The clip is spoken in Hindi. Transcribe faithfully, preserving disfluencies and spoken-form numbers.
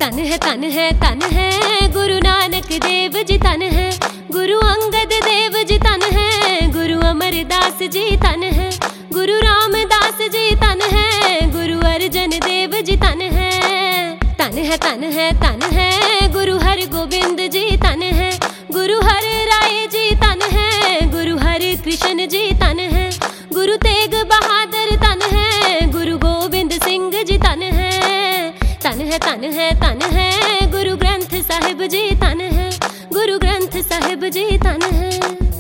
तन है तन है तन है गुरु नानक देव जी तन है, गुरु अंगद देव जी तन है, गुरु अमरदास जी तन है, गुरु रामदास जी तन है, गुरु अर्जन देव जी तन है। तन है तन है तन है गुरु हर गोविंद जी तन है, गुरु हर राय जी तन है, गुरु हर कृष्ण जी तन है, गुरु तेग बहादुर तन है, गुरु गोविंद सिंह जी तन है। तन है तन है तन है गुरु ग्रंथ साहिब जी तन है, गुरु ग्रंथ साहिब जी तन है।